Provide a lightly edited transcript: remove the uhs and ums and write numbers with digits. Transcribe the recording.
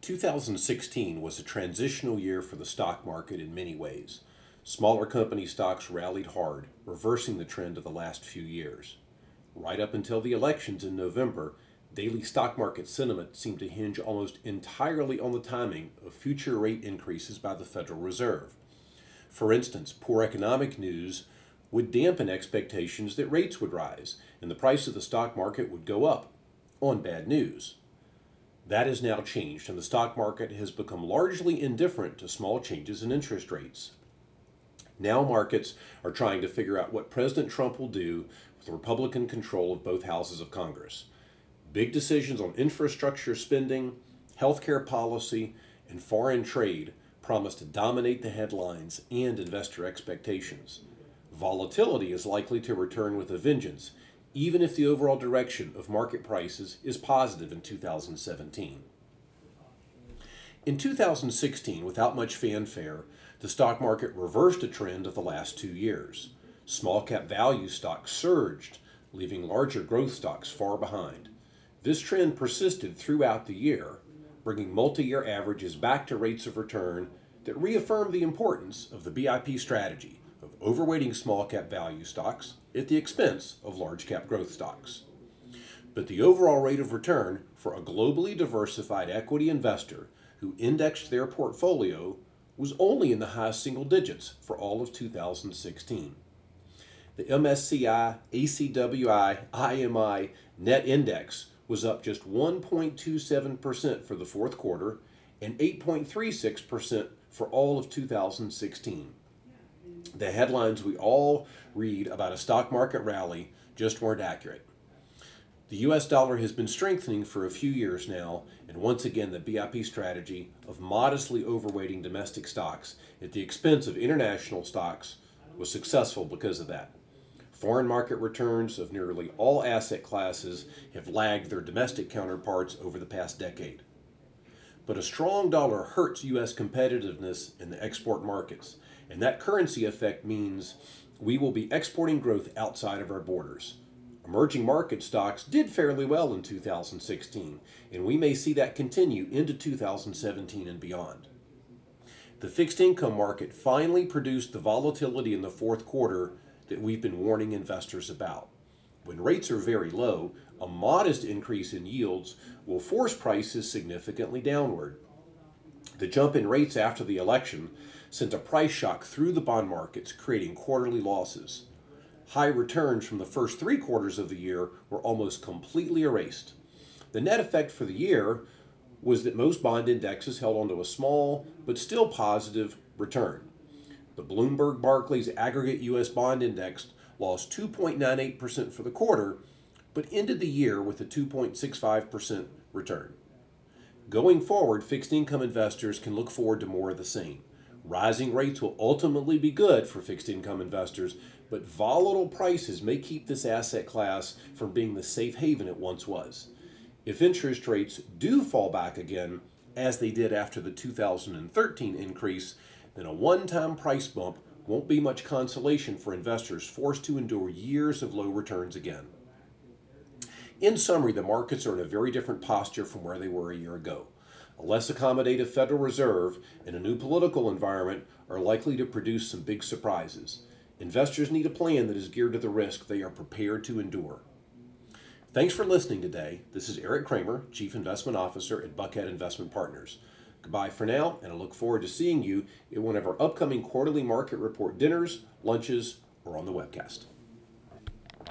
2016 was a transitional year for the stock market in many ways. Smaller company stocks rallied hard, reversing the trend of the last few years. Right up until the elections in November, daily stock market sentiment seemed to hinge almost entirely on the timing of future rate increases by the Federal Reserve. For instance, poor economic news would dampen expectations that rates would rise and the price of the stock market would go up on bad news. That has now changed, and the stock market has become largely indifferent to small changes in interest rates. Now markets are trying to figure out what President Trump will do with Republican control of both houses of Congress. Big decisions on infrastructure spending, healthcare policy, and foreign trade promise to dominate the headlines and investor expectations. Volatility is likely to return with a vengeance, even if the overall direction of market prices is positive in 2017. In 2016, without much fanfare, the stock market reversed a trend of the last 2 years. Small cap value stocks surged, leaving larger growth stocks far behind. This trend persisted throughout the year, bringing multi-year averages back to rates of return that reaffirmed the importance of the BIP strategy of overweighting small cap value stocks at the expense of large cap growth stocks. But the overall rate of return for a globally diversified equity investor who indexed their portfolio was only in the high single digits for all of 2016. The MSCI ACWI IMI net index was up just 1.27% for the fourth quarter and 8.36% for all of 2016. The headlines we all read about a stock market rally just weren't accurate. The U.S. dollar has been strengthening for a few years now, and once again the BIP strategy of modestly overweighting domestic stocks at the expense of international stocks was successful because of that. Foreign market returns of nearly all asset classes have lagged their domestic counterparts over the past decade. But a strong dollar hurts U.S. competitiveness in the export markets, and that currency effect means we will be exporting growth outside of our borders. Emerging market stocks did fairly well in 2016, and we may see that continue into 2017 and beyond. The fixed income market finally produced the volatility in the fourth quarter that we've been warning investors about. When rates are very low, a modest increase in yields will force prices significantly downward. The jump in rates after the election sent a price shock through the bond markets, creating quarterly losses. High returns from the first 3 quarters of the year were almost completely erased. The net effect for the year was that most bond indexes held onto a small but still positive return. The Bloomberg Barclays Aggregate U.S. Bond Index lost 2.98% for the quarter, but ended the year with a 2.65% return. Going forward, fixed income investors can look forward to more of the same. Rising rates will ultimately be good for fixed income investors, but volatile prices may keep this asset class from being the safe haven it once was. If interest rates do fall back again, as they did after the 2013 increase, then a one-time price bump won't be much consolation for investors forced to endure years of low returns again. In summary, the markets are in a very different posture from where they were a year ago. A less accommodative Federal Reserve and a new political environment are likely to produce some big surprises. Investors need a plan that is geared to the risk they are prepared to endure. Thanks for listening today. This is Eric Kramer, Chief Investment Officer at Buckhead Investment Partners. Goodbye for now, and I look forward to seeing you at one of our upcoming quarterly market report dinners, lunches, or on the webcast.